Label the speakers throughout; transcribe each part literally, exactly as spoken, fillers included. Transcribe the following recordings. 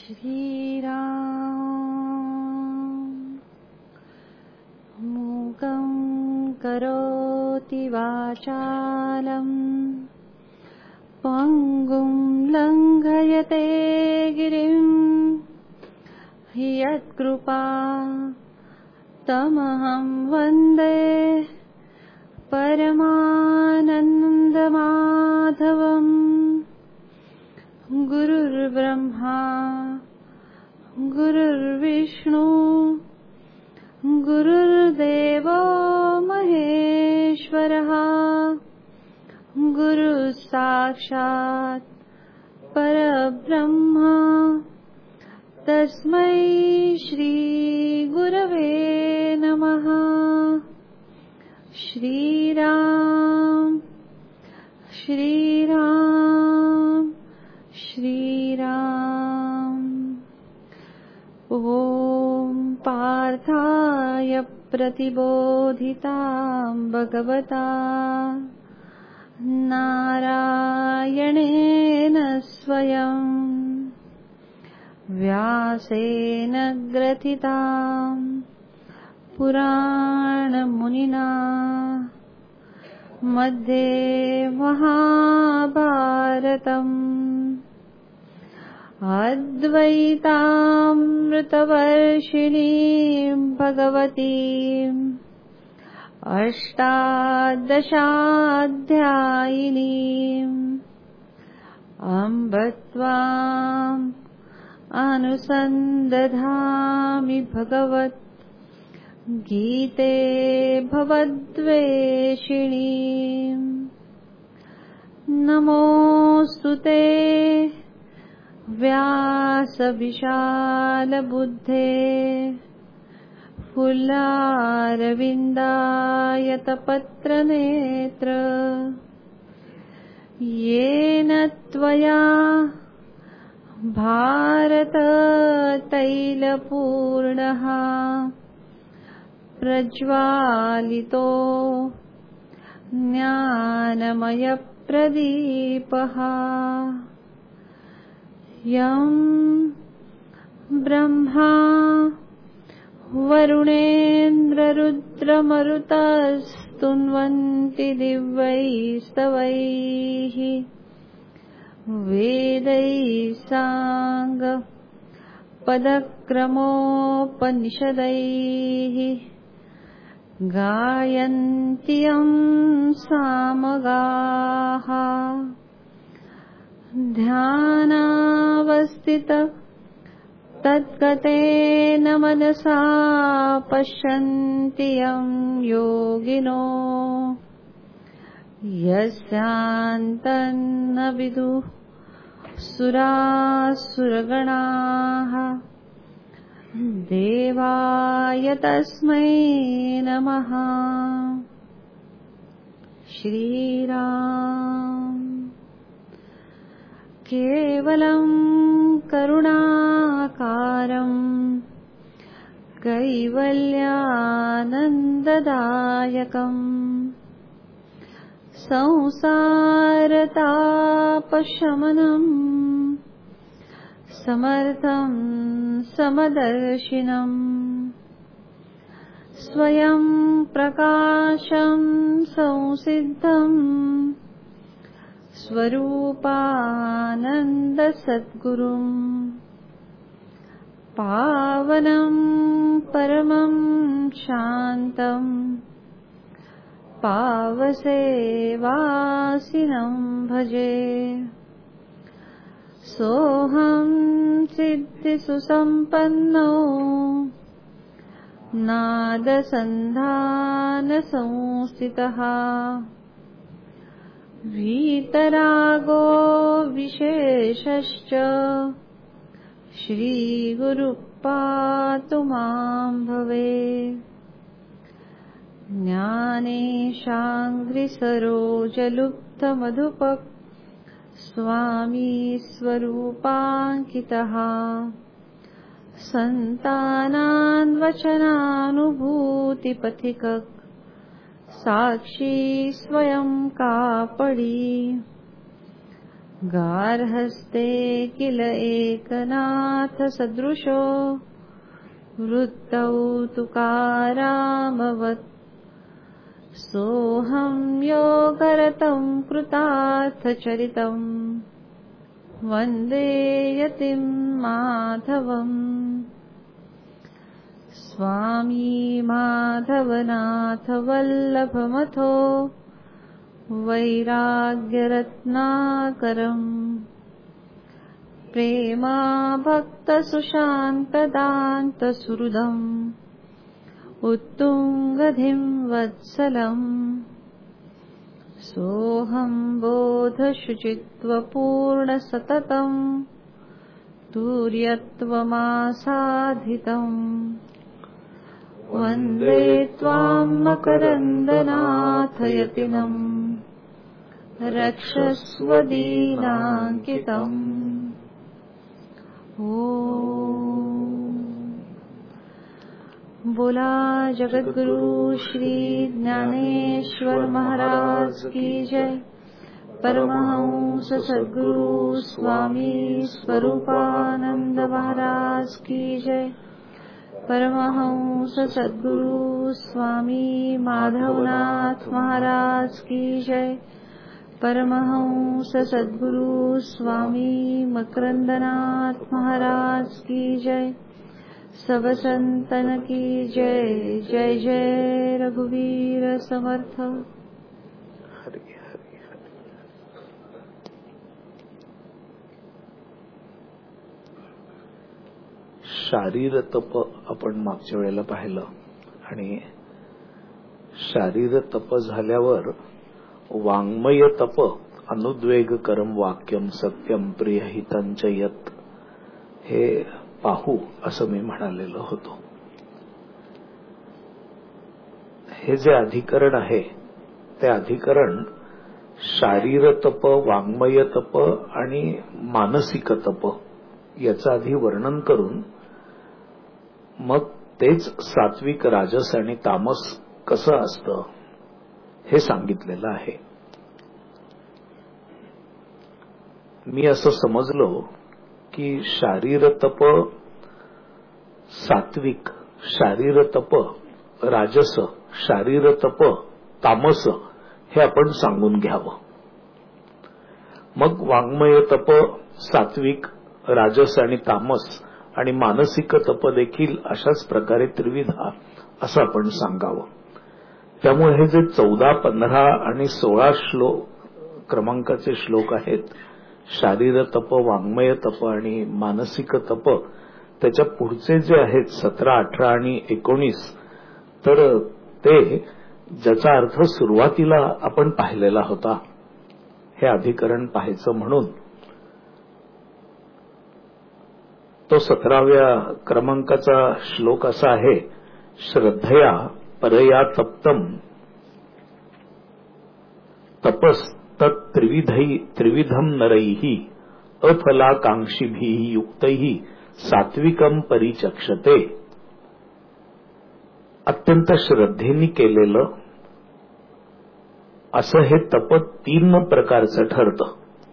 Speaker 1: श्रीराम मूकं करोति वाचालं पङ्गुं लङ्घयते गिरिं यत्कृपा तमहं वन्दे परमानन्दमाधवम्। गुरुर्ब्रह्मा गुरुर्विष्णु गुरुर्देवो महेश्वरः गुरुः साक्षात् परब्रह्म तस्मै श्री गुरवे नमः। श्रीराम श्रीराम श्रीराम। ॐ पार्थाय प्रतिबोधितां भगवता नारायणेन स्वयं व्यासेन ग्रथितां पुराणमुनिना मध्ये महाभारतम् अद्वैतामृतवर्षिणीं भगवतीम् अष्टादशाध्यायिनीम् अम्ब त्वाम् अनुसन्दधामि भगवत् गीते भवद्वेषिणीम्। नमोऽस्तु ते व्यासविशालबुद्धे फुल्लारविन्दायतपत्रनेत्र येन त्वया भारततैलपूर्णः प्रज्वालितो ज्ञानमयप्रदीपः। यं ब्रह्मा वरुणेन्द्ररुद्रमरुतस्तुन्वन्ति दिव्यैस्तवैः वेदैः साङ्गपदक्रमोपनिषदैः गायन्ति यं सामगाः। ध्यानावस्थित तद्गतेन मनसा पश्यन्ति यं योगिनो यस्यान्तन्न विदुः सुरासुरगणाः। देवाय तस्मै नमः। श्रीराम केवलं करुणाकारं कैवल्यानन्ददायकं संसारतापशमनं समर्थं समदर्शिनम् स्वयं प्रकाशं संसिद्धं स्वरूपानन्दसद्गुरुं पावनं परमं शान्तं पावसेवासिनं भजे। सोऽहं सिद्धिसुसम्पन्नो नादसन्धानसंस्थितः वीतरागो विशेषश्च श्रीगुरुः पातु मां भवे। ज्ञानेशाङ्घ्रिसरोजलुब्धमधुपक् स्वामी स्वरूपाङ्कितः सन्तानान्वचनानुभूतिपथिकः साक्षी स्वयं कापडी गार्हस्ते किल एकनाथ सदृशो वृत्तौ तुकारामवत् सोऽहं योगरतं कृतार्थचरितं वन्दे यतिं माधवम्। स्वामी माधवनाथ वल्लभमथो वैराग्यरत्नाकरम् प्रेमा भक्तसुशान्तदान्तसुहृदम् उत्तुङ्गधिं वत्सलम्। सोऽहं बोधशुचित्वपूर्णसततं तुर्यत्वमासाधितम् वन्दे त्वां मकरन्दनाथयतिनम् रक्षस्वदीनाङ्कितम्। ॐ बोला जगद्गुरु श्री ज्ञानेश्वर महाराज की जय। परमहंस सद्गुरु स्वामी स्वरूपानंद महाराज की जय। परमहंस सद्गुरु स्वामी माधवनाथ महाराज की जय। परमहंस सद्गुरु स्वामी मकरंदनाथ महाराज की जय। सब संतन की जय। जय जय रघुवीर समर्थ।
Speaker 2: हरि हरि हरि। शारीर तप आपण मागच्या वेळेला पाहिलं आणि शारीर तप झाल्यावर वाङ्मय तप अनुद्वेग करम वाक्यम सत्यम प्रियहितंच यत हे पाहू असं मी म्हणालेलो होतो। हे जे अधिकरण आहे ते अधिकरण शारीर तप वाङ्मय तप आणि मानसिक तप याचं आधी वर्णन करून मग तेच सात्विक राजस आणि तामस कसं असतं हे सांगितलेलं आहे। मी असं समजलो की शारीर तप सात्विक, शारीर तप राजस, शारीर तप तामस हे आपण सांगून घ्यावं। मग वाङ्मय तप सात्विक राजस आणि तामस आणि मानसिक तप देखील अशाच प्रकारे त्रिविधा असं आपण सांगावं। त्यामुळे हे जे चौदा पंधरा आणि सोळा श्लोक क्रमांकाचे श्लोक आहेत, शारीर तप वाङ्मय तप आणि मानसिक तप, त्याच्या पुढचे जे आहेत सतरा अठरा आणि एकोणीस, तर ते ज्याचा अर्थ सुरुवातीला आपण पाहिलेला होता हे अधिकरण पाहायचं म्हणून तो सतराव्या क्रमांकाचा श्लोक असा आहे, श्रद्धया परया तप्तम तपस तत्त्रिविधै त्रिविधम नरैहि अफलाकांक्षिभिः युक्तैः सात्विकम परिचक्षते। अत्यंत श्रद्धेने केलेलं असं हे तप तीन प्रकारचं ठरतं।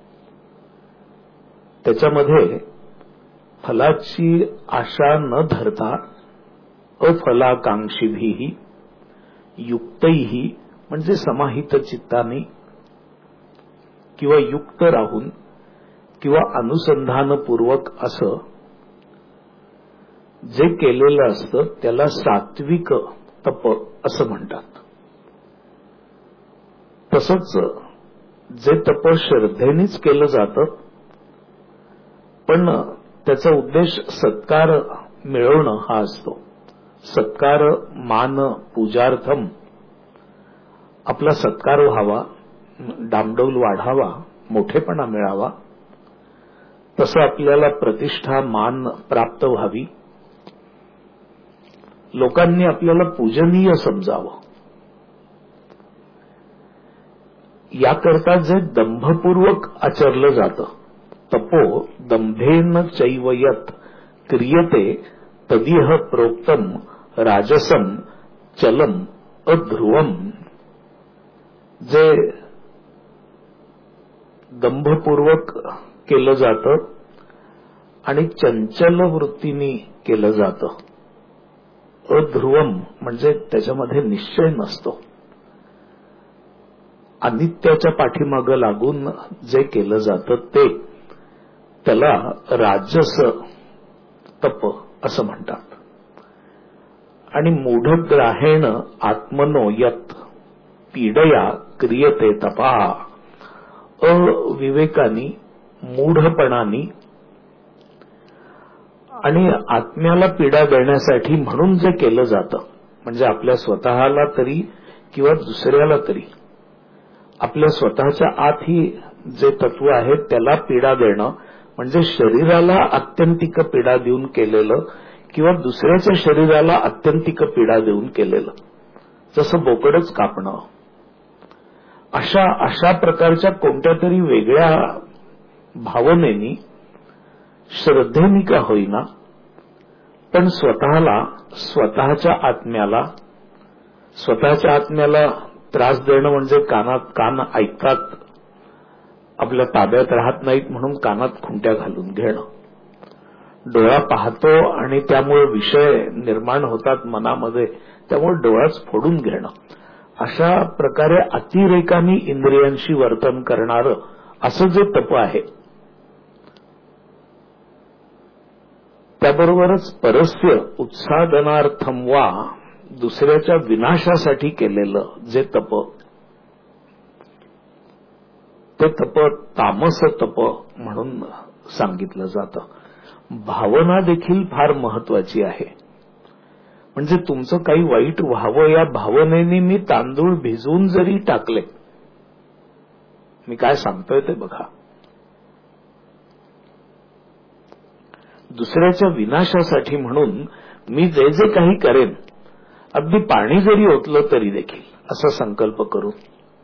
Speaker 2: त्याच्यामध्ये फलाची आशा न धरता अफलाकांक्षिभिः युक्तैः म्हणजे समाहित चित्ताने किंवा युक्त राहून किंवा अनुसंधानपूर्वक असं जे केलेलं असतं त्याला सात्विक तप असं म्हणतात। तसंच जे तप श्रद्धेनेच केलं जातं पण त्याचा उद्देश सत्कार मिळवणं हा असतो। सत्कार मान पूजार्थम आपला सत्कार व्हावा, डामडौल वाढावा, मोठेपणा मिळावा, तसं आपल्याला प्रतिष्ठा मान प्राप्त व्हावी, लोकांनी आपल्याला पूजनीय समजावं, याकरता जे दंभपूर्वक आचरलं जातं, तपो दंभेन चैवयत क्रियते तदिह प्रोक्तम राजसम चलम अध्रुवम, जे दंभपूर्वक केलं जातं आणि चंचल वृत्तीने केलं जातं. अध्रुवम म्हणजे त्याच्यामध्ये निश्चय नसतो. अनित्याच्या पाठीमागं लागून जे केलं जातं ते त्याला राजस तप असं म्हणतात. आणि मूढग्राहेण आत्मनो यत पीडया क्रियते तपा. अविवेकानी मूढपणानी आणि आत्म्याला पीडा देण्यासाठी म्हणून जे केलं जातं, म्हणजे आपल्या स्वतःला तरी किंवा दुसऱ्याला तरी, आपल्या स्वतःच्या आतही जे तत्व आहे त्याला पीडा देणं म्हणजे शरीराला आत्यंतिक पीडा देऊन केलेलं किंवा दुसऱ्याच्या शरीराला आत्यंतिक पीडा देऊन केलेलं, जसं बोकडच कापणं. अशा अशा प्रकारच्या कोणत्या तरी वेगळ्या भावनेनी, श्रद्धेनी का होईना, पण स्वतःला, स्वतःच्या आत्म्याला, स्वतःच्या आत्म्याला त्रास देणं म्हणजे कानात कान ऐकतात, आपल्या ताब्यात राहत नाहीत म्हणून कानात खुंट्या घालून घेणं. डोळा पाहतो आणि त्यामुळे विषय निर्माण होतात मनामध्ये, त्यामुळे डोळाच फोडून घेणं. अशा प्रकारे अतिरेकानी इंद्रियांशी वर्तन करणारं असं जे तप आहे, त्याबरोबरच परस्य उत्सादनार्थम वा दुसऱ्याच्या विनाशासाठी केलेलं जे तप, ते तप तामस तप म्हणून सांगितलं जातं. भावना देखील फार महत्वाची आहे. म्हणजे तुमचं काही वाईट व्हावं या भावनेने मी तांदूळ भिजवून जरी टाकले, मी काय सांगतोय ते बघा, दुसऱ्याच्या विनाशासाठी म्हणून मी जे जे काही करेन, अगदी पाणी जरी ओतलं तरी देखील असा संकल्प करून,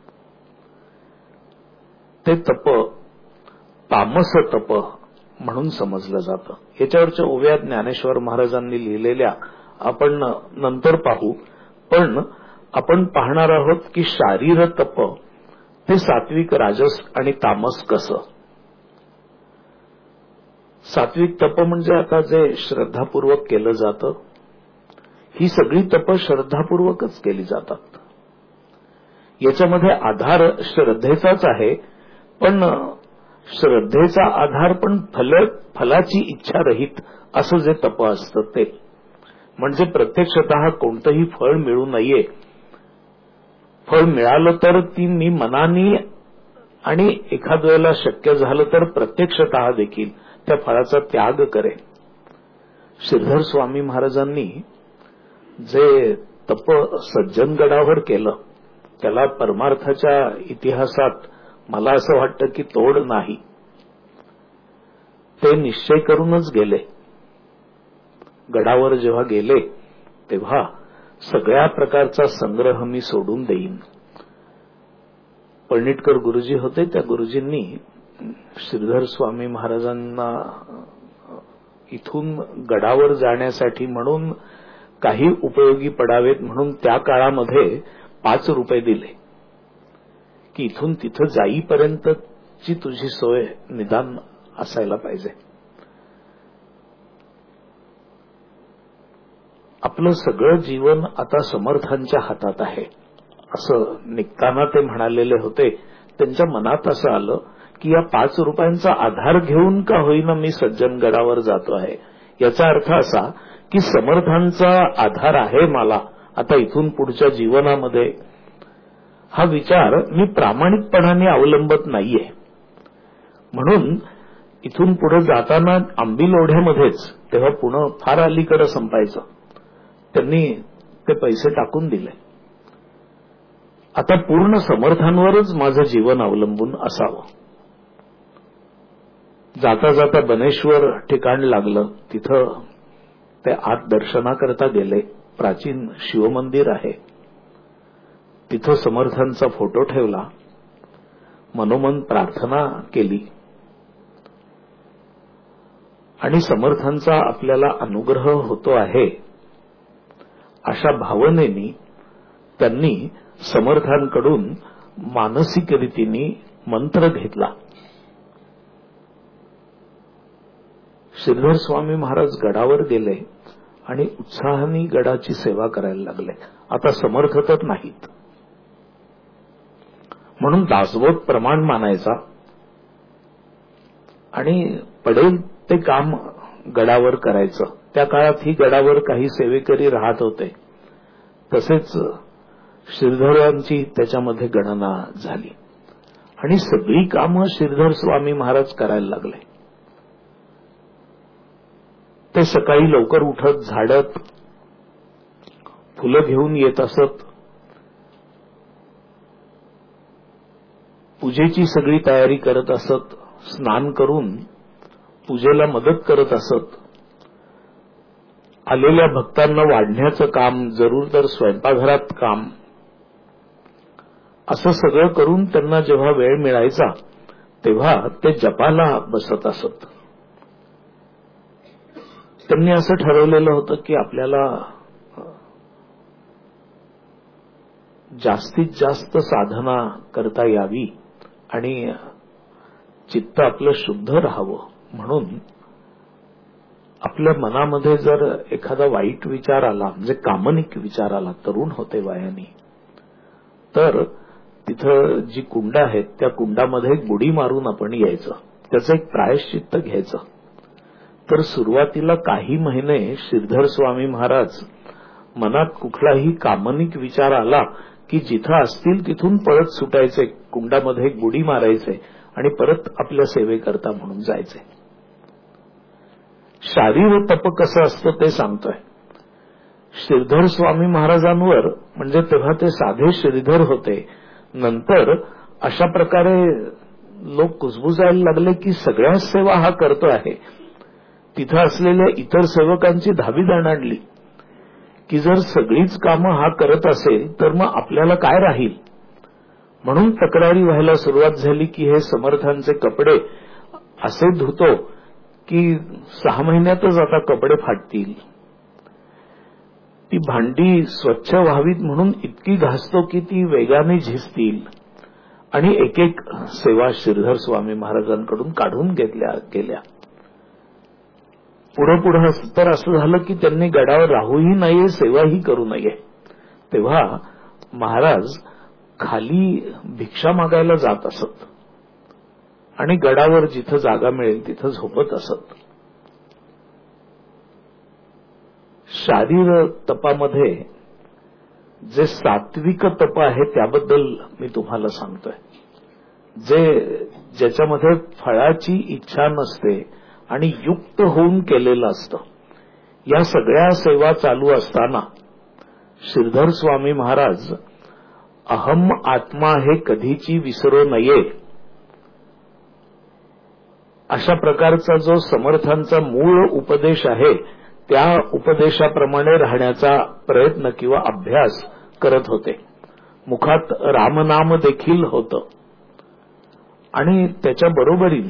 Speaker 2: ते तप तामस तप म्हणून समजलं जातं. याच्यावरच्या ओव्या ज्ञानेश्वर महाराजांनी लिहिलेल्या आपण नंतर पाहू, पण आपण पाहणार आहोत की शारीर तप ते सात्विक, राजस आणि तामस कसं. सात्विक तप म्हणजे आता जे श्रद्धापूर्वक केलं जातं, ही सगळी तप श्रद्धापूर्वकच केली जातात. याच्यामध्ये आधार श्रद्धेचाच आहे, पण श्रद्धेचा आधार पण फल फलाची इच्छा रहित असं जे तप असतं ते, म्हणजे प्रत्यक्षतः कोणतंही फळ मिळू नये, फळ मिळालं तर ती मी मनाने आणि एखाद वेळेला शक्य झालं तर प्रत्यक्षतः देखील त्या फळाचा त्याग करेन. श्रीधर स्वामी महाराजांनी जे तप सज्जनगडावर केलं, त्याला परमार्थाच्या इतिहासात मला असं वाटतं की तोड नाही. ते निश्चय करूनच गेले. गडावर जेव्हा गेले तेव्हा सगळ्या प्रकारचा संग्रह मी सोडून देईन. पळणिटकर गुरुजी होते, त्या गुरुजींनी श्रीधर स्वामी महाराजांना इथून गडावर जाण्यासाठी म्हणून काही उपयोगी पडावेत म्हणून त्या काळामध्ये पाच रुपये दिले की इथून तिथं जाईपर्यंतची तुझी सोय निदान असायला पाहिजे. आपलं सगळं जीवन आता समर्थांच्या हातात आहे असं निघताना ते म्हणालेले होते. त्यांच्या मनात असं आलं की या पाच रुपयांचा आधार घेऊन का होईना मी सज्जनगडावर जातो आहे. याचा अर्थ असा की समर्थांचा आधार आहे मला आता इथून पुढच्या जीवनामध्ये. हा विचार मी प्रामाणिकपणाने अवलंबत नाहीये. म्हणून इथून पुढे जाताना आंबील ओढ्यामध्येच, तेव्हा पुणे फार अलीकडे संपायचं, त्यांनी ते पैसे टाकून दिले. आता पूर्ण समर्थांवरच माझं जीवन अवलंबून असावं. जाता जाता बनेश्वर ठिकाण लागलं, तिथं ते आत दर्शनाकरता गेले. प्राचीन शिवमंदिर आहे, तिथं समर्थांचा फोटो ठेवला, मनोमन प्रार्थना केली आणि समर्थांचा आपल्याला अनुग्रह होतो आहे अशा भावनेनी त्यांनी समर्थांकडून मानसिक रीतीने मंत्र घेतला. श्रीधर स्वामी महाराज गडावर गेले आणि उत्साहाने गडाची सेवा करायला लागले. आता समर्थ तर नाहीत म्हणून दासबोध प्रमाण मानायचा आणि पडेल ते काम गडावर करायचं. त्या काळात ही गडावर काही सेवेकरी राहत होते. तसेच श्रीधरांची त्याच्यामध्ये गणना झाली आणि सगळी कामं श्रीधर स्वामी महाराज करायला लागले. ते सकाळी लवकर उठत, झाडत, फुलं घेऊन येत असत. पूजेची सगळी तयारी करत असत. स्नान करून पूजेला मदत करत असत. आलेल्या भक्तांना वाढण्याचं काम, जरूर तर स्वयंपाकघरात काम, असं सगळं करून त्यांना जेव्हा वेळ मिळायचा तेव्हा ते जपाला बसत असत. त्यांनी असं ठरवलेलं होतं की आपल्याला जास्तीत जास्त साधना करता यावी आणि चित्त आपलं शुद्ध राहावं म्हणून आपल्या मनामध्ये जर एखादा वाईट विचार आला, म्हणजे कामनिक विचार आला, तरुण होते वयाने, तर तिथं जी कुंड आहेत त्या कुंडामध्ये बुडी मारून आपण यायचं, त्याचं एक प्रायश्चित्त घ्यायचं. तर सुरुवातीला काही महिने श्रीधर स्वामी महाराज मनात कुठलाही कामनिक विचार आला की जिथं असतील तिथून पळत सुटायचे, कुंडामध्ये एक बुडी मारायचे आणि परत आपल्या सेवेकरता म्हणून जायचे. शारीर तप कसं असतं ते सांगतोय. श्रीधर स्वामी महाराजांवर, म्हणजे तेव्हा ते साधे श्रीधर होते, नंतर अशा प्रकारे लोक कुजबुजायला लागले की सगळ्याच सेवा हा करतो आहे. तिथं असलेल्या इतर सेवकांची धावी दणाणली की जर सगळीच कामं हा करत असेल तर मग आपल्याला काय राहील. म्हणून तक्रारी व्हायला सुरुवात झाली की हे समर्थांचे कपडे असे धुतो की सहा महिन्यातच आता कपडे फाटतील. ती भांडी स्वच्छ व्हावीत म्हणून इतकी घासतो की ती वेगाने झिजतील. आणि एक एक सेवा श्रीधर स्वामी महाराजांकडून काढून घेतल्या गेल्या. पुढं पुढं तर असं झालं की त्यांनी गडावर राहूही नये, सेवाही करू नये. तेव्हा महाराज खाली भिक्षा मागायला जात असत आणि गडावर जिथं जागा मिळेल तिथं झोपत असत. शारीर तपामध्ये जे सात्विक तप आहे त्याबद्दल मी तुम्हाला सांगतोय. जे ज्याच्यामध्ये फळाची इच्छा नसते आणि युक्त होऊन केलेलं असतं. या सगळ्या सेवा चालू असताना श्रीधर स्वामी महाराज अहम आत्मा हे कधीची विसरू नये अशा प्रकारचा जो समर्थांचा मूळ उपदेश आहे त्या उपदेशाप्रमाणे राहण्याचा प्रयत्न किंवा अभ्यास करत होते. मुखात रामनाम देखील होतं आणि त्याच्या बरोबरीने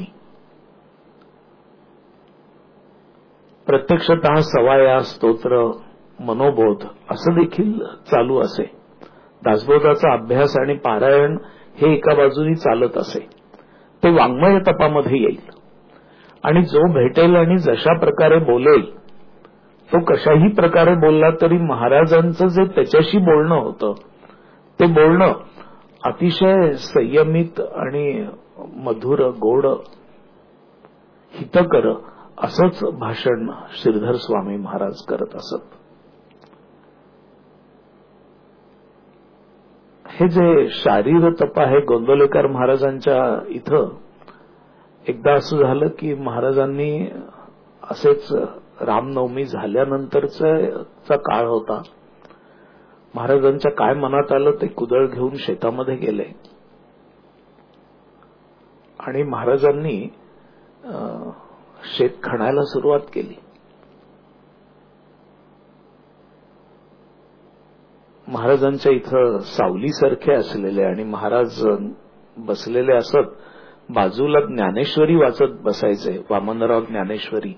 Speaker 2: प्रत्यक्षतः सवाया, स्तोत्र, मनोबोध असं देखील चालू असे. दासबोधाचा अभ्यास आणि पारायण हे एका बाजूनी चालत असे. ते वाङ्मय तपामध्ये येईल आणि जो भेटेल आणि जशा प्रकारे बोलेल तो कशाही प्रकारे बोलला तरी महाराजांचं जे त्याच्याशी बोलणं होतं ते बोलणं अतिशय संयमित आणि मधुर, गोड, हितकर असंच भाषण श्रीधर स्वामी महाराज करत असत. हे जे शारीर तप आहे, गोंदवलेकर महाराजांच्या इथं एकदा असं झालं की महाराजांनी असेच रामनवमी झाल्यानंतरचा काळ होता. महाराजांच्या काय मनात आलं ते कुदळ घेऊन शेतामध्ये गेले आणि महाराजांनी शेत खणायला सुरुवात केली. महाराजांच्या इथं सावलीसारखे असलेले आणि महाराज बसलेले असत. बाजूला ज्ञानेश्वरी वाचत बसायचे, वामनराव ज्ञानेश्वरी.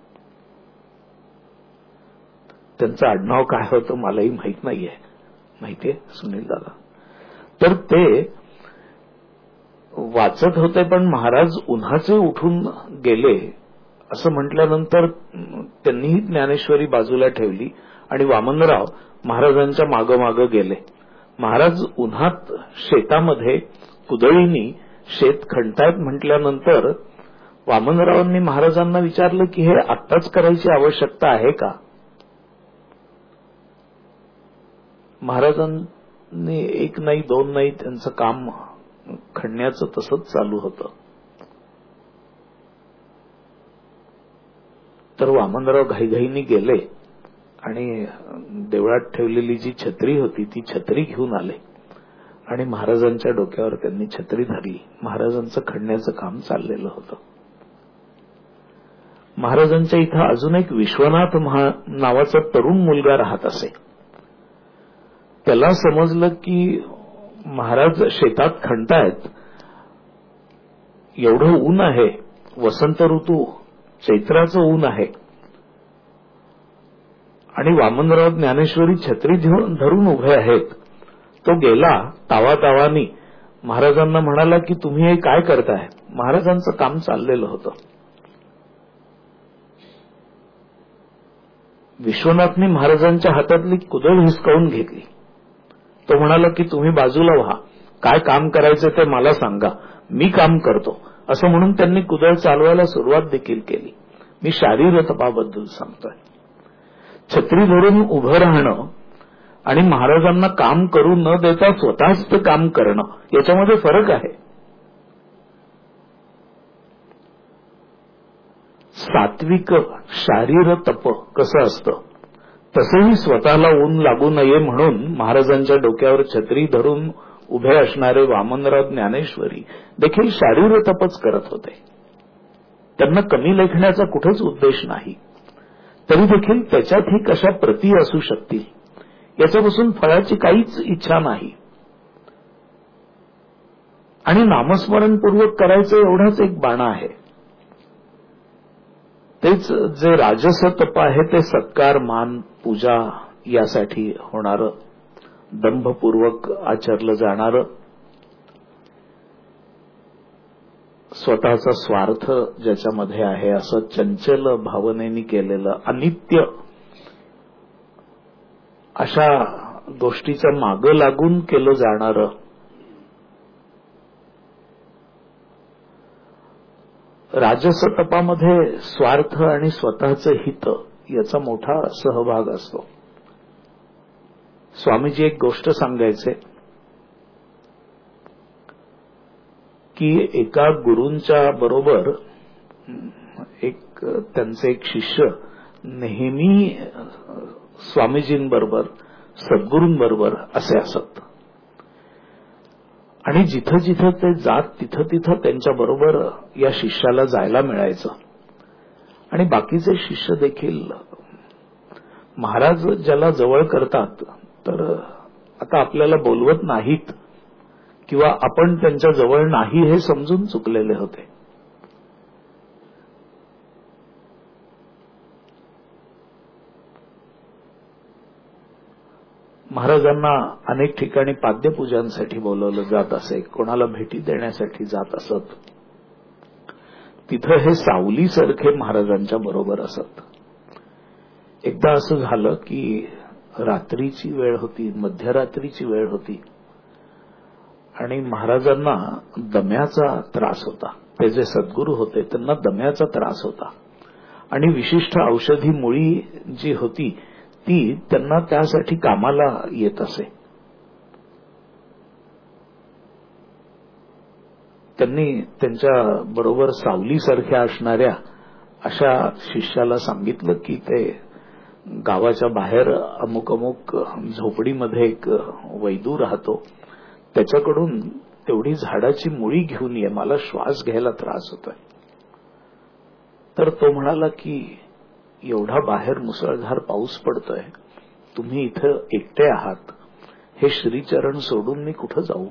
Speaker 2: त्यांचं आडनाव काय होतं मलाही माहित नाहीये. माहितीये सुनील दादा? तर ते वाचत होते पण महाराज उन्हाचे उठून गेले असं म्हटल्यानंतर त्यांनीही ज्ञानेश्वरी बाजूला ठेवली आणि वामनराव महाराजांच्या मागोमागं गेले. महाराज उन्हात शेतामध्ये कुदळीनी शेत खणतायत म्हटल्यानंतर वामनरावांनी महाराजांना विचारलं की हे आत्ताच करायची आवश्यकता आहे का? महाराजांनी एक नाही दोन नाही त्यांचं काम खणण्याचं तसंच चालू होतं. तर वामनराव घाईघाईने गेले आणि देवळात ठेवलेली जी छत्री होती ती छत्री घेऊन आले आणि महाराजांच्या डोक्यावर त्यांनी छत्री धरली. महाराजांचं खणण्याचं काम चाललेलं होतं. महाराजांच्या इथं अजून एक विश्वनाथ नावाचा तरुण मुलगा राहत असे. त्याला समजलं की महाराज शेतात खणतायत, एवढं ऊन आहे, वसंत ऋतू चैत्राचं ऊन आहे आणि वामनराव ज्ञानेश्वरी छत्री धरून उभे आहेत. तो गेला तावातावानी महाराजांना म्हणाला की तुम्ही हे काय करताय? महाराजांचं काम चाललेलं होतं. विश्वनाथने महाराजांच्या हातातली कुदळ हिसकावून घेतली. तो म्हणाला की तुम्ही बाजूला व्हा, काय काम करायचं ते मला सांगा, मी काम करतो, असं म्हणून त्यांनी कुदळ चालवायला सुरुवात देखील केली. मी शारीरतपाबद्दल सांगतोय. छत्री धरून उभं राहणं आणि महाराजांना काम करू न देता स्वतःच ते काम करणं याच्यामध्ये फरक आहे. सात्विक शारीर तप कसं असतं तसंही स्वतःला ऊन लागू नये म्हणून महाराजांच्या डोक्यावर छत्री धरून उभे असणारे वामनराव ज्ञानेश्वरी देखील शारीर तपच करत होते. त्यांना कमी लेखण्याचा कुठेच उद्देश नाही. तरी देखील त्याच्यातही कशा प्रती असू शकतील याच्यापासून फळाची काहीच इच्छा नाही आणि नामस्मरणपूर्वक करायचं एवढाच एक बाणा आहे. तेच जे राजस तप आहे ते सत्कार मान पूजा यासाठी होणारं, दंभपूर्वक आचरलं जाणारं, स्वतःचा स्वार्थ ज्याच्यामध्ये आहे असं चंचल भावनेने केलेलं, अनित्य अशा गोष्टीच्या मागं लागून केलं जाणारं, राजस तपामध्ये स्वार्थ आणि स्वतःचं हित याचा मोठा सहभाग असतो. स्वामीजी एक गोष्ट सांगायचे की एका गुरूंच्या बरोबर एक त्यांचे एक शिष्य नेहमी स्वामीजींबरोबर सद्गुरूंबरोबर असे असत आणि जिथं जिथं ते जात तिथं तिथं त्यांच्याबरोबर या शिष्याला जायला मिळायचं आणि बाकीचे शिष्य देखील. महाराज ज्याला जवळ करतात तर आता आपल्याला बोलवत नाहीत किंवा आपण त्यांच्या जवळ नाही हे समजून चुकलेले होते. महाराजांना अनेक ठिकाणी पाद्यपूजांसाठी बोलवलं जात असे, कोणाला भेटी देण्यासाठी जात असत. तिथं हे सावलीसारखे महाराजांच्या बरोबर असत. एकदा असं झालं की रात्रीची वेळ होती, मध्यरात्रीची वेळ होती आणि महाराजांना दम्याचा त्रास होता. ते जे सद्गुरू होते त्यांना दम्याचा त्रास होता आणि विशिष्ट औषधी मुळी जी होती ती त्यांना त्यासाठी कामाला येत असे. त्यांनी त्यांच्या बरोबर सावलीसारख्या असणाऱ्या अशा शिष्याला सांगितलं की ते गावाच्या बाहेर अमुक अमुक झोपडीमध्ये एक वैदू राहतो, त्याच्याकडून तेवढी झाडाची मुळी घेऊन ये, मला श्वास घ्यायला त्रास होतोय. तर तो म्हणाला की एवढा बाहेर मुसळधार पाऊस पडतोय, तुम्ही इथं एकटे आहात, हे श्रीचरण सोडून मी कुठं जाऊ?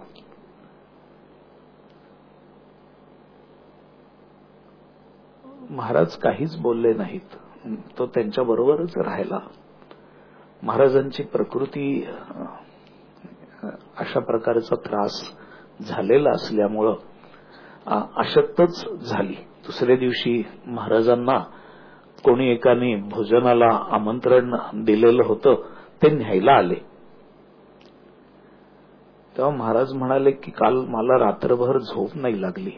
Speaker 2: महाराज काहीच बोलले नाहीत. तो त्यांच्याबरोबरच राहिला. महाराजांची प्रकृती अशा प्रकारचा त्रास झालेला असल्यामुळं अशक्तच झाली. दुसऱ्या दिवशी महाराजांना कोणी एकाने भोजनाला आमंत्रण दिलेलं होतं, ते न्यायला आले. तेव्हा महाराज म्हणाले की काल मला रात्रभर झोप नाही लागली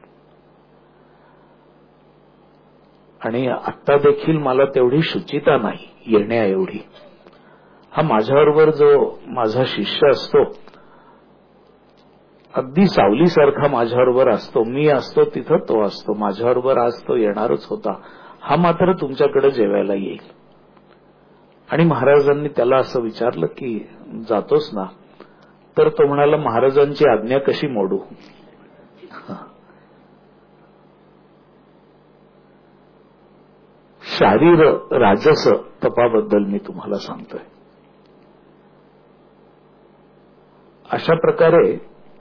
Speaker 2: आणि आत्ता देखील मला तेवढी शुचिता नाही येण्या एवढी. हा माझ्याबरोबर जो माझा शिष्य असतो अगदी सावलीसारखा माझ्याबरोबर असतो, मी असतो तिथं तो असतो, माझ्याबरोबर आज तो येणारच होता, हा मात्र तुमच्याकडे जेवायला येईल. आणि महाराजांनी त्याला असं विचारलं की जातोस ना? तर तो म्हणाला महाराजांची आज्ञा कशी मोडू. शारीर राजस तपाबद्दल मी तुम्हाला सांगतोय. अशा प्रकारे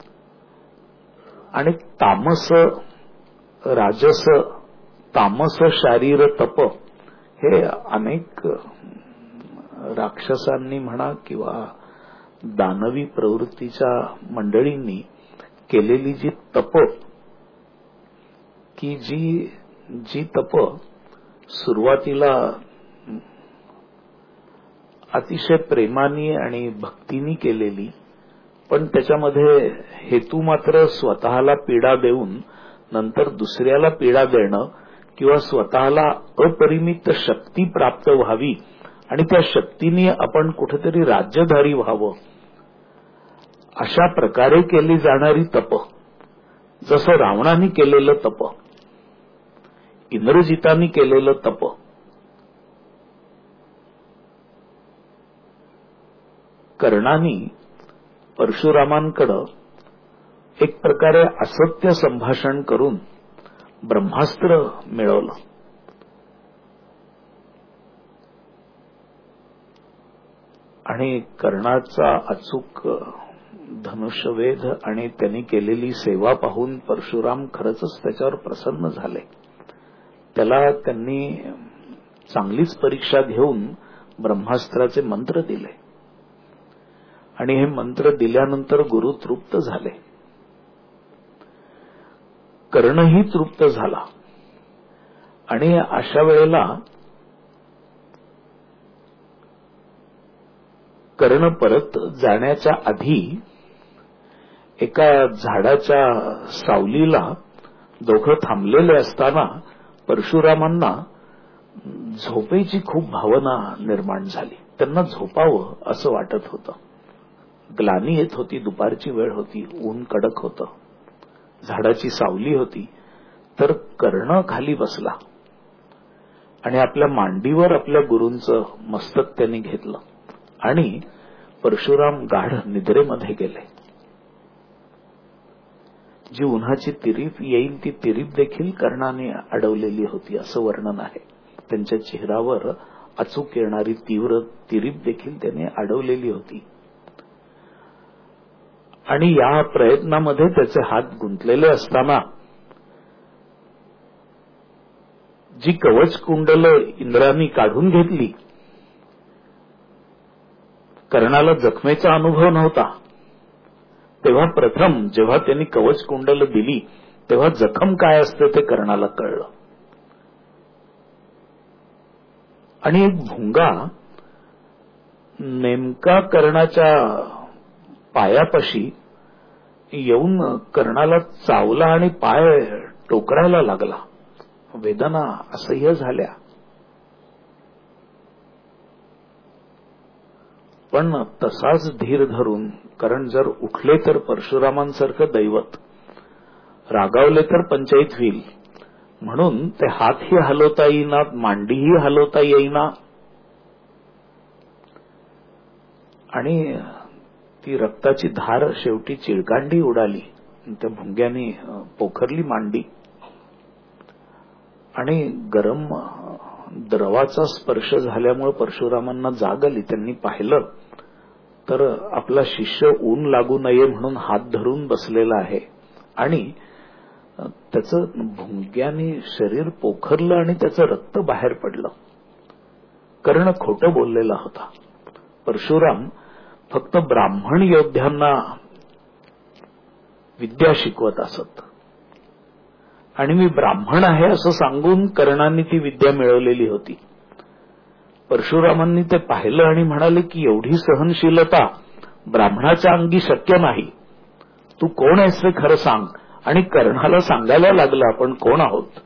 Speaker 2: आणि तामस राजस तामस शारीर तप हे अनेक राक्षसांनी म्हणा किंवा दानवी प्रवृत्तीच्या मंडळींनी केलेली जी तप, की जी जी तप सुरुवातीला अतिशय प्रेमाने आणि भक्तीने केलेली, पण त्याच्यामध्ये हेतू मात्र स्वतःला पीडा देऊन नंतर दुसऱ्याला पीडा देणं किंवा स्वतःला अपरिमित शक्ती प्राप्त व्हावी आणि त्या शक्तीने आपण कुठेतरी राज्यधारी व्हावं, अशा प्रकारे केली जाणारी तप, जसं रावणाने केलेलं तप, इंद्रजितांनी केलेलं तप, कर्णानी परशुरामांकडं एक प्रकारे असत्य संभाषण करून ब्रह्मास्त्र मिळवलं. आणि कर्णाचा अचूक धनुष्यवेध आणि त्यांनी केलेली सेवा पाहून परशुराम खरंच त्याच्यावर प्रसन्न झाले. त्याला त्यांनी चांगलीच परीक्षा घेऊन ब्रह्मास्त्राचे मंत्र दिले आणि हे मंत्र दिल्यानंतर गुरु तृप्त झाले. कर्णही तृप्त झाला. आणि अशा वेळेला कर्ण परत जाण्याच्या आधी एका झाडाच्या सावलीला दोघं थांबलेले असताना परशुरामांना झोपेची खूप भावना निर्माण झाली. त्यांना झोपावं असं वाटत होतं. ग्लानी येत होती, दुपारची वेळ होती, ऊन कडक होतं, झाडाची सावली होती. तर कर्ण खाली बसला आणि आपल्या मांडीवर आपल्या गुरूंचं मस्तक त्यांनी घेतलं आणि परशुराम गाढ निद्रेमध्ये गेले. जी उन्हाची तिरीप येईल ती तिरीप देखील कर्णाने अडवलेली होती असं वर्णन आहे. त्यांच्या चेहऱ्यावर अचूक येणारी तीव्र तिरीप देखील त्याने अडवलेली होती. आणि या प्रयत्नामध्ये त्याचे हात गुंतलेले असताना जी कवच कुंडल इंद्राने काढून घेतली, कर्णाला जखमेचा अनुभव नव्हता. तेव्हा प्रथम जेव्हा त्यांनी कवच कुंडल दिली तेव्हा जखम काय असते ते कर्णाला कळलं. आणि एक भुंगा नेमका कर्णाच्या पायापाशी येऊन कर्णाला चावला आणि पाय टोकरायला लागला. वेदना असह्य झाल्या. पण तसाच धीर धरून, कारण जर उठले तर परशुरामांसारखं दैवत, रागावले तर पंचायत होईल म्हणून ते हातही हलवता येईना, मांडीही हलवता येईना. आणि ती रक्ताची धार शेवटी चिळकांडी उडाली. त्या भुंग्याने पोखरली मांडी आणि गरम द्रवाचा स्पर्श झाल्यामुळे परशुरामांना जाग आली. त्यांनी पाहिलं तर आपला शिष्य ऊन लागू नये म्हणून हात धरून बसलेला आहे आणि त्याचं भुंग्याने शरीर पोखरलं आणि त्याचं रक्त बाहेर पडलं. कर्ण खोटं बोललेला होता. परशुराम फक्त ब्राह्मण योद्ध्यांना विद्या शिकवत असत आणि मी ब्राह्मण आहे असं सांगून कर्णांनी ती विद्या मिळवलेली होती. परशुरामांनी ते पाहिलं आणि म्हणाले की एवढी सहनशीलता ब्राह्मणाच्या अंगी शक्य नाही, तू कोण आहेस ते खरं सांग. आणि कर्णाला सांगायला लागलं आपण कोण आहोत.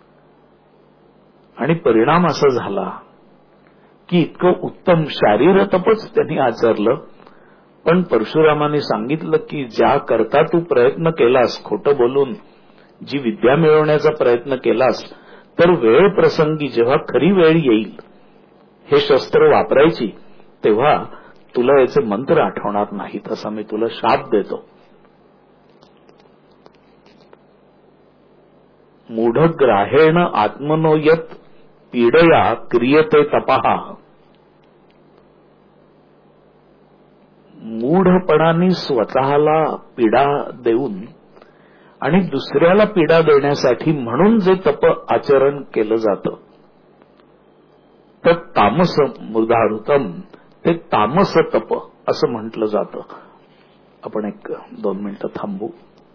Speaker 2: आणि परिणाम असा झाला की इतकं उत्तम शारीर तपच त्यांनी आचरलं. पण परशुरामांनी सांगितलं की ज्या करता तू प्रयत्न केलास, खोटं बोलून जी विद्या मिळवण्याचा प्रयत्न केलास, तर वेळ प्रसंगी जेव्हा खरी वेळ येईल हे शस्त्र वापरायची, तेव्हा तुला याचे मंत्र आठवणार नाहीत, असा मी तुला शाप देतो. मूढग्राहेण आत्मनो यत् पीडया क्रियते तपहा. मूढपणाने स्वतःला पीडा देऊन आणि दुसऱ्याला पीडा देण्यासाठी म्हणून जे तप आचरण केलं जातं तर तामस मृधारुतम, ते तामस तप असं म्हटलं जातं. आपण एक दोन मिनिटं थांबू.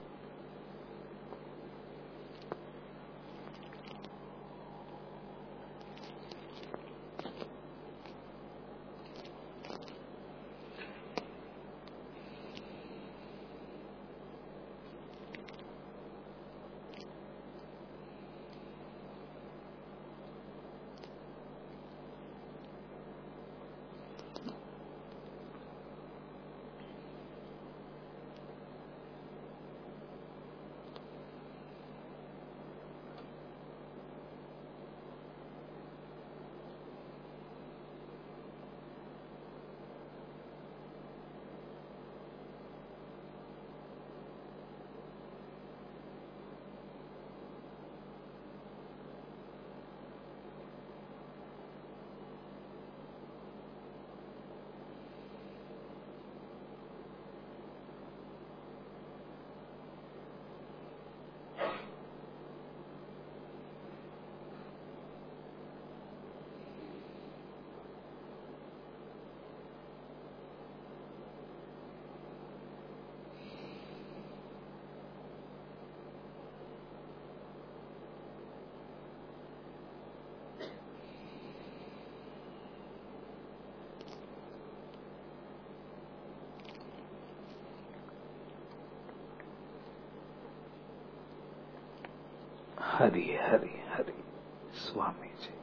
Speaker 2: हरी हरी हरी स्वामीजी.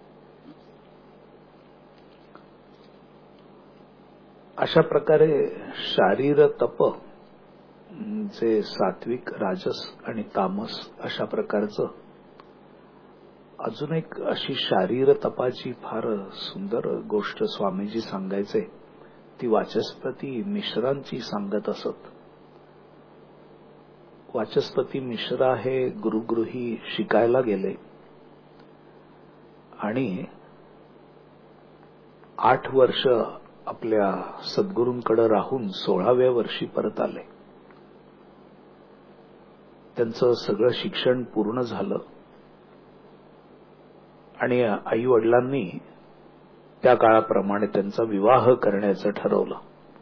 Speaker 2: अशा प्रकारे शारीर तप जे सात्विक, राजस आणि तामस अशा प्रकारचं, अजून एक अशी शारीर तपाची फार सुंदर गोष्ट स्वामीजी सांगायचे, ती वाचस्पती मिश्रांची सांगत असत. वाचस्पती मिश्रा हे गुरुगृही शिकायला गेले आणि आठ वर्ष आपल्या सद्गुरूंकडे राहून सोळाव्या वर्षी परत आले. त्यांचं सगळं शिक्षण पूर्ण झालं आणि आई वडिलांनी त्या काळाप्रमाणे त्यांचा विवाह करण्याचं ठरवलं.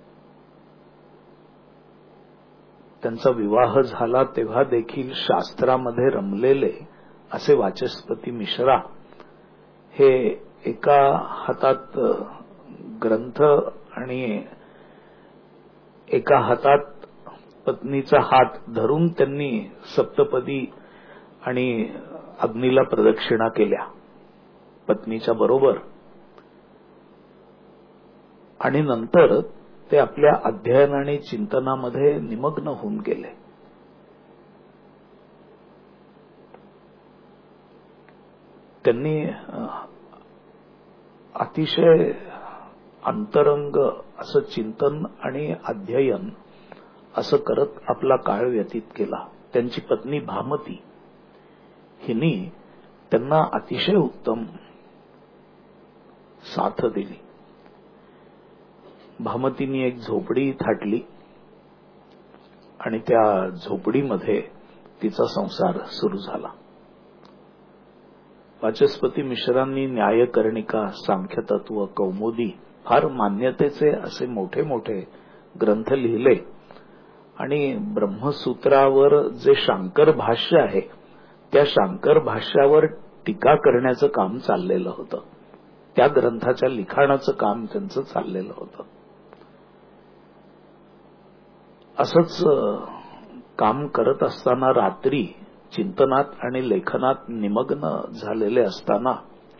Speaker 2: त्यांचा विवाह झाला तेव्हा देखील शास्त्रामध्ये रमलेले असे वाचस्पती मिश्रा हे एका हातात ग्रंथ आणि एका हातात पत्नीचा हात धरून त्यांनी सप्तपदी आणि अग्नीला प्रदक्षिणा केल्या पत्नीच्या बरोबर. आणि नंतर ते आपल्या अध्ययन आणि चिंतनामध्ये निमग्न होऊन गेले. त्यांनी अतिशय अंतरंग असं चिंतन आणि अध्ययन असं करत आपला काळ व्यतीत केला. त्यांची पत्नी भामती हिनी त्यांना अतिशय उत्तम साथ दिली. भामतीनी एक झोपडी थाटली आणि त्या झोपडीमध्ये तिचा संसार सुरू झाला. वाचस्पती मिश्रांनी न्यायकर्णिका, सांख्यतत्व, कौमुदी फार मान्यतेचे असे मोठे मोठे ग्रंथ लिहिले आणि ब्रह्मसूत्रावर जे शांकर भाष्य आहे त्या शांकर भाष्यावर टीका करण्याचं काम चाललेलं होतं. त्या ग्रंथाच्या लिखाणाचं काम त्यांचं चाललेलं होतं. असंच काम करत असताना रात्री चिंतनात आणि लेखनात निमग्न झालेले असताना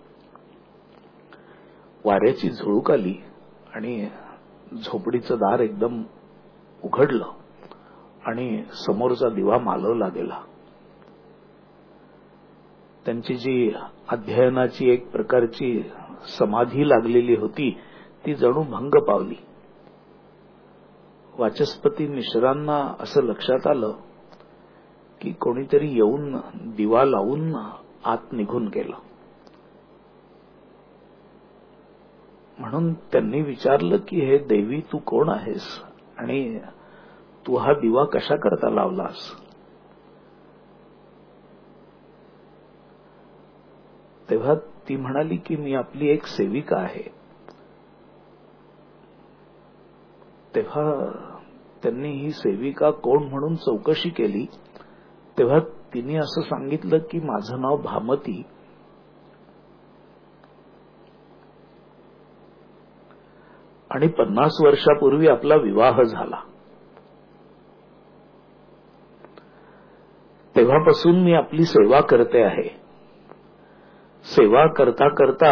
Speaker 2: वाऱ्याची झुळूक आली आणि झोपडीचं दार एकदम उघडलं आणि समोरचा दिवा मालवला गेला. त्यांची जी अध्ययनाची एक प्रकारची समाधी लागलेली होती ती जणू भंग पावली. वाचस्पती मिश्रांना असं लक्षात आलं की कोणीतरी येऊन दिवा लावून आत निघून गेलं. म्हणून त्यांनी विचारलं की हे देवी तू कोण आहेस आणि तू हा दिवा कशा करता लावलास. तेव्हा ती म्हणाली की मी आपली एक सेविका आहे. तेव्हा त्यांनी ही सेविका कोण म्हणून चौकशी केली. तेव्हा तिने असं सांगितलं की माझं नाव भामती आणि पन्नास वर्षापूर्वी आपला विवाह झाला. तेव्हापासून मी आपली सेवा करते आहे. सेवा करता करता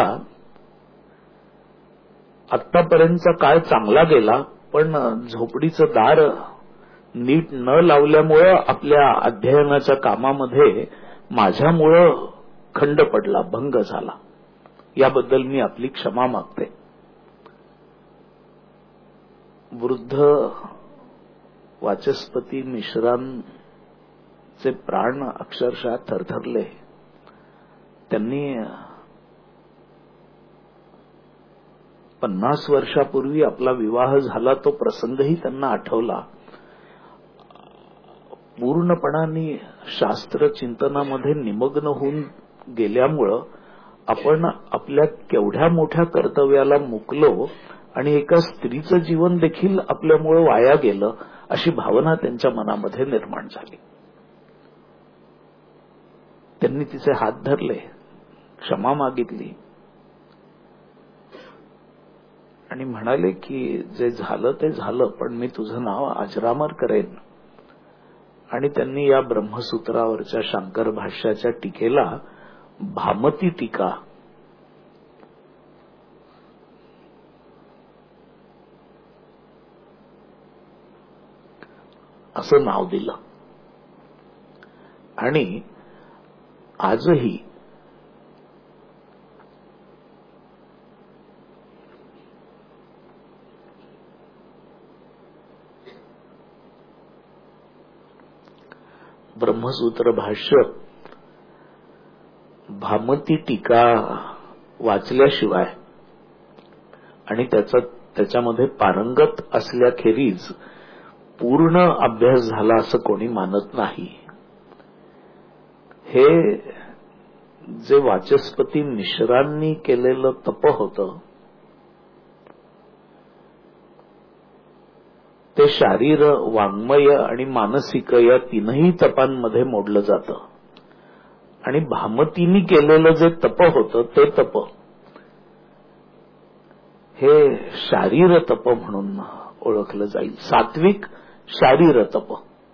Speaker 2: आतापर्यंतचा काळ चांगला गेला, पण झोपडीचं दार नीट न लावल्यामुळं आपल्या अध्ययनाच्या कामामध्ये माझ्यामुळं खंड पडला, भंग झाला. याबद्दल मी आपली क्षमा मागते. वृद्ध वाचस्पती मिश्रांचे प्राण अक्षरशः थरथरले. त्यांनी पन्नास वर्षापूर्वी आपला विवाह झाला तो प्रसंगही त्यांना आठवला. पूर्णपणाने शास्त्र चिंतनामध्ये निमग्न होऊन गेल्यामुळं आपण आपल्या केवढ्या मोठ्या कर्तव्याला मुकलो आणि एका स्त्रीचं जीवन देखील आपल्यामुळं वाया गेलं अशी भावना त्यांच्या मनामध्ये निर्माण झाली. त्यांनी तिचे हात धरले, क्षमा मागितली आणि म्हणाले की जे झालं ते झालं, पण मी तुझं नाव अजरामर करेन. आणि त्यांनी या ब्रह्मसूत्रावरच्या शांकर भाष्याच्या टीकेला भामती टीका असं नाव दिलं. आणि आजही ब्रह्मसूत्र भाष्य भामती टीका वाचल्याशिवाय आणि त्याचा त्याच्यामध्ये पारंगत असल्याखेरीज पूर्ण अभ्यास झाला असं कोणी मानत नाही. हे जे वाचस्पती मिश्रांनी केलेलं तप होतं ते शारीर, वाङ्मय आणि मानसिक या तीनही तपांमध्ये मोडलं जातं. आणि भामतीनी केलेलं जे तप होतं ते तप हे शारीर तप म्हणून ओळखलं जाईल. सात्विक शारीर तप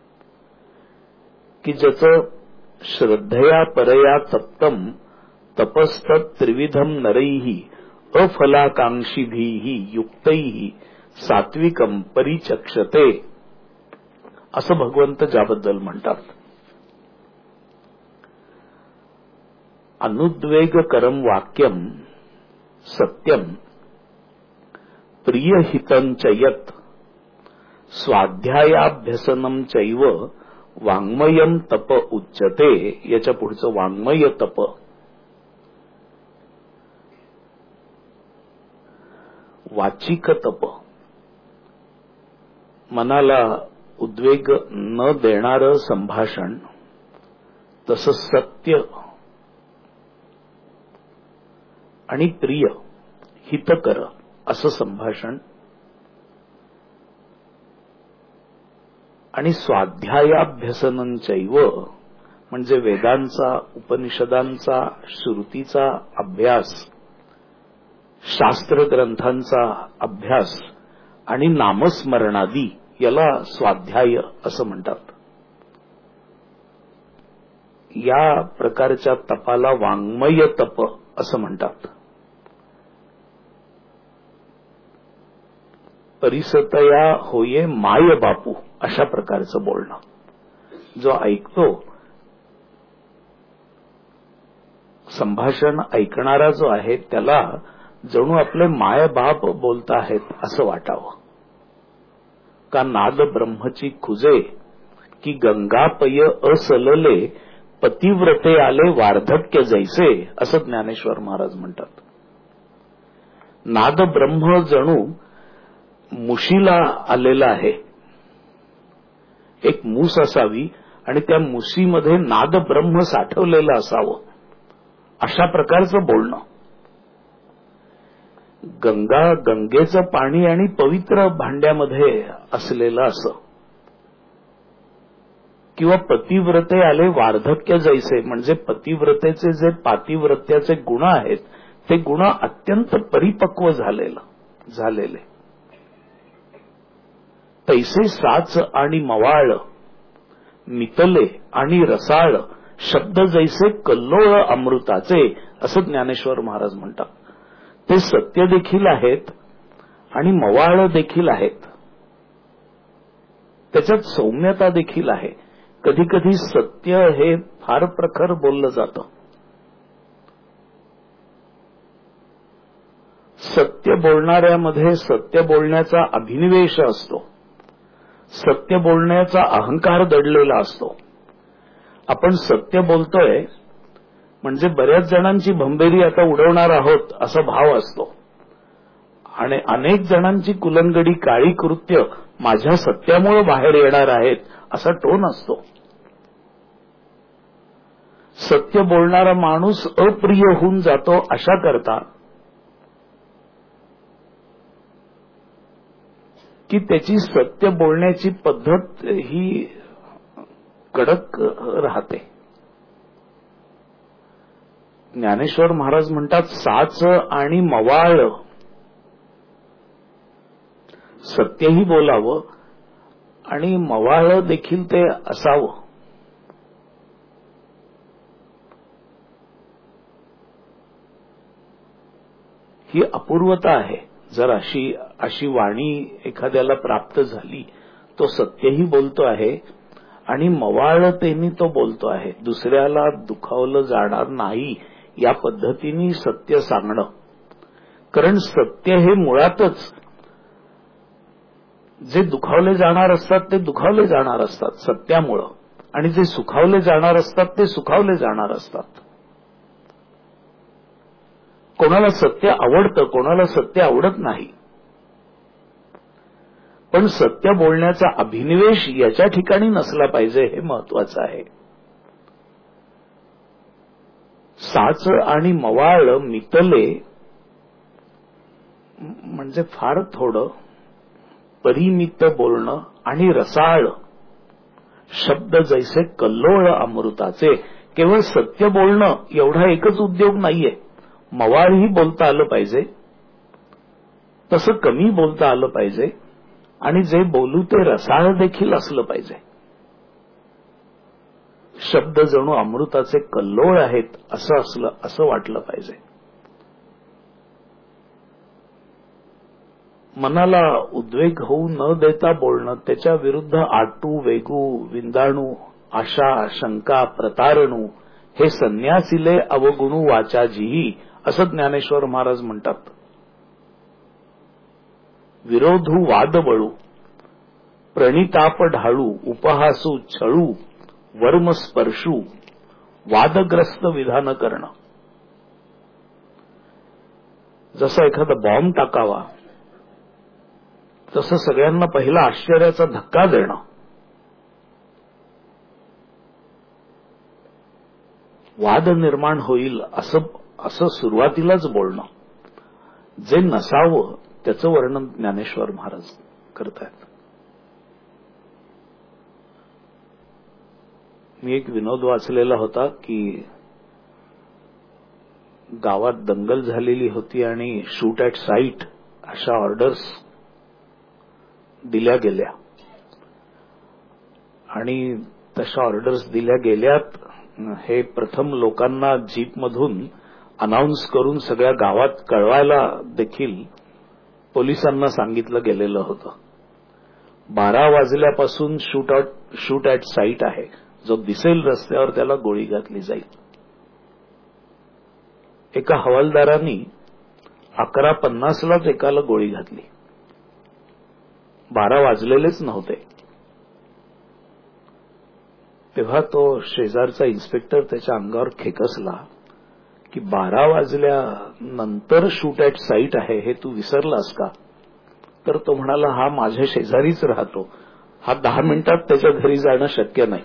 Speaker 2: की ज्याचं श्रद्धया परया तप्तम तपस्तत् त्रिविधम नरैहि अफलाकांक्षीभिः युक्तैः सात्विकम परिचक्षते असं भगवंत ज्याबद्दल म्हणतात. अनुद्वेगकरम वाक्यम सत्यम प्रियहितं च यत् स्वाध्यायाभ्यसनं चैव वाङ्मयं तप उच्यते. याच्या पुढचं वाङ्मय तप. वाचिक तप, मनाला उद्वेग न देणारं संभाषण, तसं सत्य आणि प्रिय हितकर असं संभाषण आणि स्वाध्यायाभ्यसनं चैव म्हणजे वेदांचा, उपनिषदांचा, श्रुतीचा अभ्यास, शास्त्र ग्रंथांचा अभ्यास आणि नामस्मरणादी याला स्वाध्याय असं म्हणतात. या प्रकारच्या तपाला वाङ्मय तप असं म्हणतात. परिसतया होये माय बापू अशा प्रकारचं बोलणं. जो ऐकतो, संभाषण ऐकणारा जो आहे त्याला जणू आपले माय बाप बोलत आहेत असं वाटावं. का नाद ब्रह्मची खुजे की गंगापय असलले पतिव्रते आले वार्धक्य जैसे असं ज्ञानेश्वर महाराज म्हणतात. नाद ब्रह्म जणू मुशीला आलेला आहे. एक मूस असावी आणि त्या मुशीमध्ये नाद ब्रह्म साठवलेलं असावं अशा प्रकारचं बोलणं. गंगा, गंगेचं पाणी आणि पवित्र भांड्यामध्ये असलेलं असं. किंवा पतिव्रते आले वार्धक्य जैसे, म्हणजे पतिव्रतेचे जे पातिव्रत्याचे गुण आहेत ते गुण अत्यंत परिपक्व झालेलं झालेले. तैसे साच आणि मवाळ, मितले आणि रसाळ, शब्द जैसे कल्लोळ अमृताचे असं ज्ञानेश्वर महाराज म्हणतात. ते सत्य देखील आहेत आणि मवाळ देखील आहेत. त्याच्यात सौम्यता देखील आहे. कधी कधी सत्य हे फार प्रखर बोललं जातं. सत्य बोलणाऱ्यामध्ये सत्य बोलण्याचा अभिनिवेश असतो. सत्य बोलण्याचा अहंकार दडलेला असतो. आपण सत्य बोलतोय म्हणजे बऱ्याच जणांची भंबेरी आता उडवणार आहोत असा भाव असतो आणि अनेक जणांची कुलंगडी काळी कृत्य माझ्या सत्यामुळे बाहेर येणार आहेत असा टोन असतो. सत्य बोलणारा माणूस अप्रिय होऊन जातो अशा करता की त्याची सत्य बोलण्याची पद्धत ही कडक राहते. ज्ञानेश्वर महाराज म्हणतात साच आणि मवाळ, सत्यही बोलावं आणि मवाळ देखील ते असावं. ही अपूर्वता आहे. जर अशी अशी वाणी एखाद्याला प्राप्त झाली, तो सत्यही बोलतो आहे आणि मवाळतेने तो बोलतो आहे. दुसऱ्याला दुखावलं जाणार नाही या पद्धतीने सत्य सांगणं. कारण सत्य हे मुळातच जे दुखावले जाणार असतात ते दुखावले जाणार असतात सत्यामुळं, आणि जे सुखावले जाणार असतात ते सुखावले जाणार असतात. कोणाला सत्य आवडतं, कोणाला सत्य आवडत नाही. पण सत्य बोलण्याचा अभिनिवेश याच्या ठिकाणी नसला पाहिजे हे महत्वाचं आहे. साच आणि मवाळ, मितले म्हणजे फार थोडं, परिमित बोलणं आणि रसाळ, शब्द जैसे कल्लोळ अमृताचे. केवळ सत्य बोलणं एवढा एकच उद्योग नाहीये. मवाळही बोलता आलं पाहिजे, तसं कमी बोलता आलं पाहिजे आणि जे बोलू ते रसाळ देखील असलं पाहिजे. शब्द जणू अमृताचे कल्लोळ आहेत असं असलं असं वाटलं पाहिजे. मनाला उद्वेग होऊ न देता बोलणं, त्याच्या विरुद्ध आटू, वेगू, विंदाणू, आशा, शंका, प्रतारणू हे संन्यासिले अवगुणू वाचाजीही असं ज्ञानेश्वर महाराज म्हणतात. विरोधू वादबळू, प्रणिताप ढाळू, उपहासू छळू, वर्म स्पर्शू, वादग्रस्त विधान करणं. जसं एखादा बॉम्ब टाकावा तसं सगळ्यांना पहिला आश्चर्याचा धक्का देणं. वाद निर्माण होईल असं असं सुरुवातीलाच बोलणं. जे नसावं त्याचं वर्णन ज्ञानेश्वर महाराज करतायत. मी एक विनोद वाचलेला होता की गावात दंगल झालेली होती आणि शूट ॲट साईट अशा ऑर्डर्स दिल्या गेल्या आणि तशा ऑर्डर्स दिल्या गेल्यात हे प्रथम लोकांना जीपमधून अनाऊन्स करून सगळ्या गावात कळवायला देखील पोलिसांना सांगितलं गेलेलं होतं. बारा वाजल्यापासून shoot out shoot at sight आहे, जो दिसेल रस्त्यावर त्याला गोळी घातली जाईल. एका हवालदारांनी अकरा पन्नासलाच एकाला गोळी घातली. बारा वाजलेलेच नव्हते. तेव्हा तो शेजारचा इन्स्पेक्टर त्याच्या अंगावर खेकसला की बारा वाजल्यानंतर शूट ॲट साईट आहे हे तू विसरलास का? तर तो म्हणाला, हा माझ्या शेजारीच राहतो, हा दहा मिनिटात त्याच्या घरी जाणं शक्य नाही.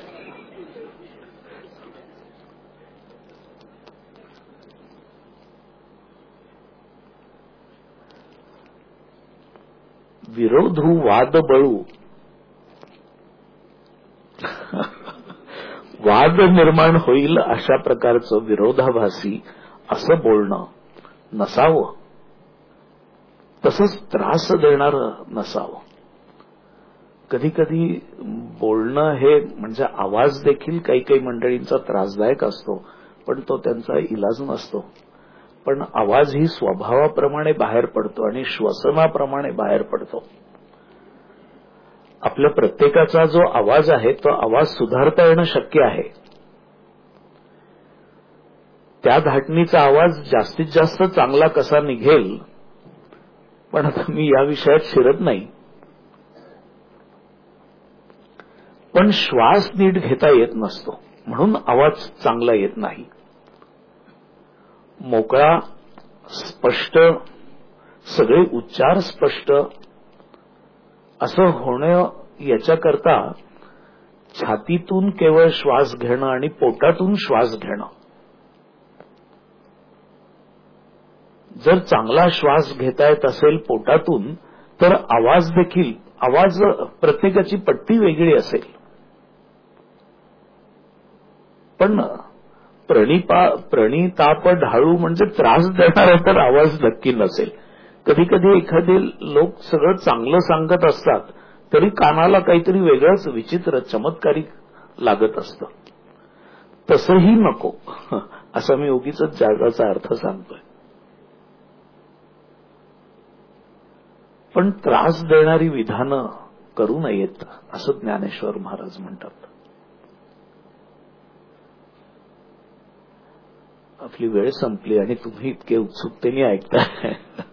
Speaker 2: विरोधू वाद बळू वाद निर्माण होईल अशा प्रकारचं विरोधाभासी असं बोलणं नसावं, तसंच त्रास देणारं नसावं. कधी कधी बोलणं हे म्हणजे आवाज देखील काही काही मंडळींचा त्रासदायक असतो, पण तो त्यांचा इलाज नसतो. पण आवाज ही स्वभावाप्रमाणे बाहेर पडतो आणि श्वसनाप्रमाणे बाहेर पडतो. आपल्या प्रत्येकाचा जो आवाज आहे तो आवाज सुधारता येणं शक्य आहे. त्या धाटणीचा आवाज जास्तीत जास्त चांगला कसा निघेल, पण आता मी या विषयात शिरत नाही. पण श्वास नीट घेता येत नसतो म्हणून आवाज चांगला येत नाही. मोकळा, स्पष्ट, सगळे उच्चार स्पष्ट असं होणं याच्याकरता छातीतून केवळ श्वास घेणं आणि पोटातून श्वास घेणं. जर चांगला श्वास घेता येत असेल पोटातून तर आवाज देखील आवाज प्रत्येकाची पट्टी वेगळी असेल. पण प्रणिपा प्रणिताप ढाळू म्हणजे त्रास देणारा तर आवाज नक्की नसेल. कधी कधी एखादे लोक सगळं चांगलं सांगत असतात तरी कानाला काहीतरी वेगळंच विचित्र चमत्कारिक लागत असतं. तसंही नको असं मी उगीच जगाचा अर्थ सांगतोय. पण त्रास देणारी विधानं करू नयेत असं ज्ञानेश्वर महाराज म्हणतात. आपली वेळ संपली आणि तुम्ही इतके उत्सुकतेने ऐकताय.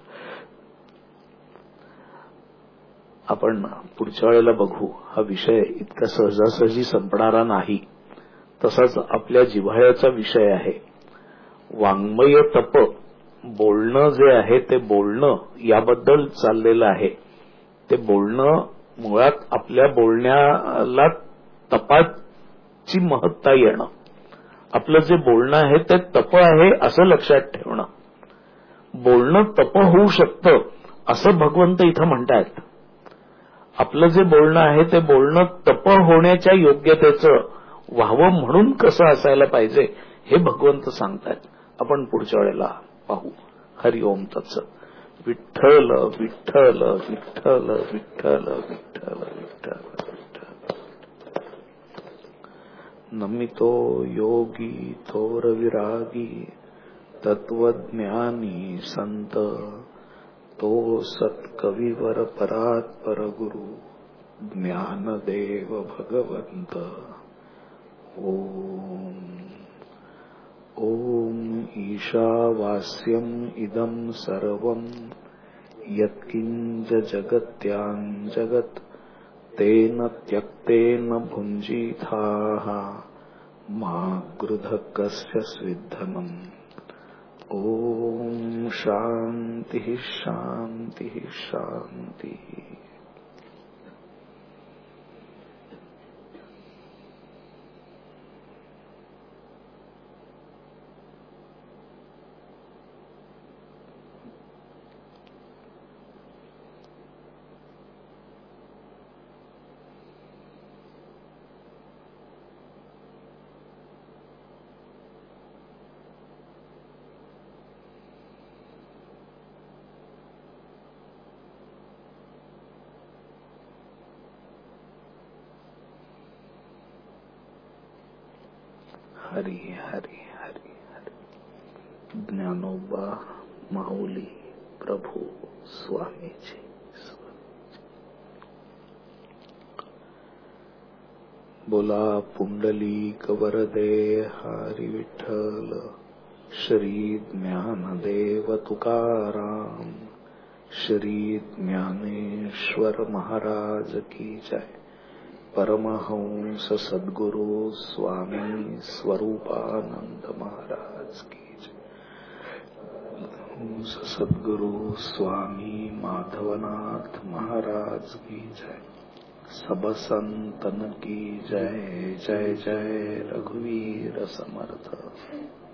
Speaker 2: आपण पुढच्या वेळेला बघू. हा विषय इतका सहजासहजी संपणारा नाही. तसाच आपल्या जिव्हाळ्याचा विषय आहे. वाङ्मय तप बोलणं जे आहे ते बोलणं याबद्दल चाललेलं आहे. ते बोलणं मुळात आपल्या बोलण्याला तपाची महत्ता येणं. आपलं जे बोलणं आहे ते तप आहे असं लक्षात ठेवणं. बोलणं तप होऊ शकतं असं भगवंत इथं म्हणतायत. आपलं जे बोलणं आहे ते बोलणं तप होण्याच्या योग्यतेचं व्हावं म्हणून कसं असायला पाहिजे हे भगवंत सांगतायत. आपण पुढच्या वेळेला पाहू. हरि ओम तत्सत. विठ्ठल विठ्ठल विठ्ठल विठ्ठल विठ्ठल विठ्ठल विठ्ठल. नमितो योगी थोर विरागी तत्वज्ञानी संत तो सत्कविवर परात्पर गुरु ज्ञानदेव भगवंत. ओम ओम ईशावास्यम इदं सर्वं यत्किंच जगत्यां जगत् तेन त्यक्तेन भुञ्जीथाः मा गृधः कस्य स्विद्धनम्. ओम शांति शांति शांति. हरी हरी हरी हरी। ज्ञानोबा माऊली प्रभू स्वामीजी। बोला पुंडलिक वरदे हरी विठ्ठल श्री ज्ञानदेव तुकाराम श्री ज्ञानेश्वर महाराज की जय। परमहंस सद्गुरु स्वामी स्वरूपानंद महाराज की जय। सद्गुरु स्वामी माधवनाथ महाराज की जय। सब संतन की जय। जय जय रघुवीर समर्थ।